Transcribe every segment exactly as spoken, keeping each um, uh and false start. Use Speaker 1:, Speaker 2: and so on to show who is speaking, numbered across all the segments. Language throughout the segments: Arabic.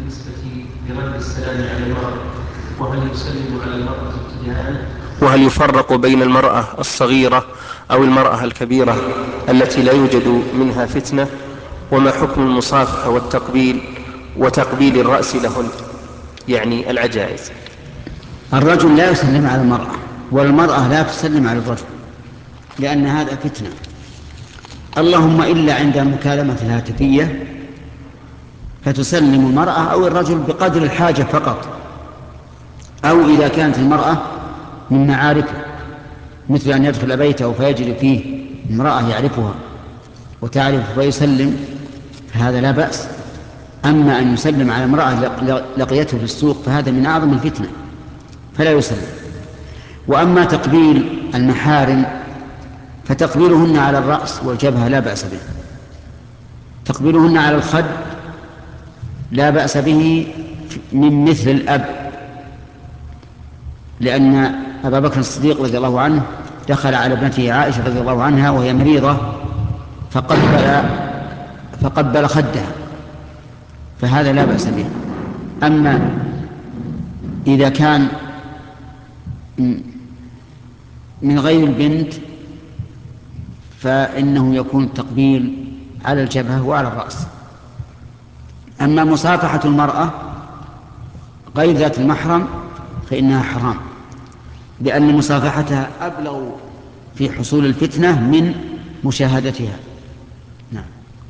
Speaker 1: بالنسبة لرد السلام على المرأة؟ وهل يسلم على المرأة ابتداء؟ وهل يفرق بين المرأة الصغيرة أو المرأة الكبيرة التي لا يوجد منها فتنة؟ وما حكم المصافحة والتقبيل وتقبيل الرأس لهن، يعني العجائز؟
Speaker 2: الرجل لا يسلم على المرأة، والمرأة لا تسلم على الرجل، لأن هذا فتنة. اللهم إلا عند المكالمة الهاتفية فتسلم المرأة أو الرجل بقدر الحاجة فقط، أو إذا كانت المرأة من معارفه، مثل أن يدخل بيته فيجري فيه امرأة يعرفها وتعرف فيسلم، فهذا لا بأس. أما أن يسلم على امرأة لقيته في السوق فهذا من أعظم الفتنة، فلا يسلم. وأما تقبيل المحارم فتقبيلهن على الرأس والجبهة لا بأس به، تقبيلهن على الخد لا بأس به من مثل الأب، لأن أبا بكر الصديق رضي الله عنه دخل على ابنته عائشة رضي الله عنها وهي مريضة فقبل فقبل خدها، فهذا لا بأس به. أما إذا كان من غير البنت فإنه يكون التقبيل على الجبهة وعلى الرأس. أما مصافحة المرأة غير ذات المحرم فإنها حرام، لأن مصافحتها أبلغ في حصول الفتنة من مشاهدتها. نعم.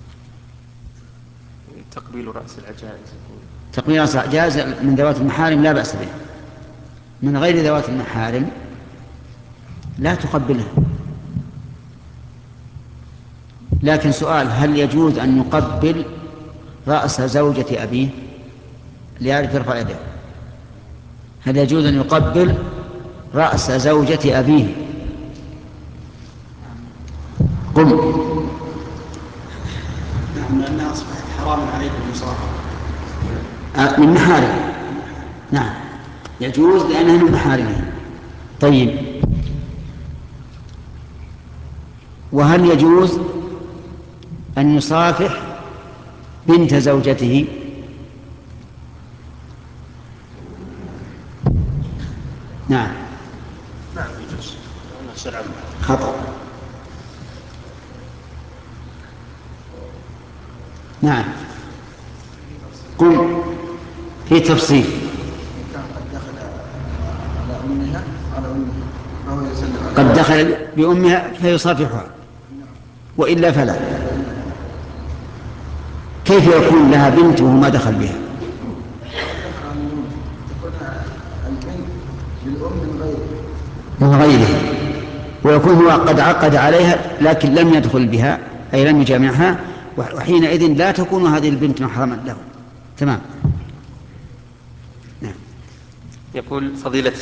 Speaker 1: تقبيل رأس العجائز،
Speaker 2: تقبيل رأس العجائز من ذوات المحارم لا بأس به، من غير ذوات المحارم لا تقبلها. لكن سؤال: هل يجوز أن يقبل رأس زوجة أبيه ليعرف يرفع يده؟ هل يجوز أن يقبل رأس زوجة أبيه؟ قم.
Speaker 3: نعم، لأنها أصبحت حرام عليكم المصافحة.
Speaker 2: آه، من محارم. نعم يجوز لأنها من محارمه. طيب، وهل يجوز أن يصافح بنت زوجته؟ نعم.
Speaker 1: نعم يجوز.
Speaker 2: خطأ. نعم. قل في تفصيل.
Speaker 3: قد دخل على أمها على أمها فهو يسلم عليها.
Speaker 2: قد دخل بأمها فيصافحها، وإلا فلا. كيف يكون لها بنت وهو ما دخل بها؟
Speaker 3: تكون البنت للأم من غيره
Speaker 2: من غيره، ويكون هو قد عقد عليها لكن لم يدخل بها، أي لم يجامعها، وحينئذ لا تكون هذه البنت محرما له. تمام. نعم.
Speaker 1: يقول فضيلة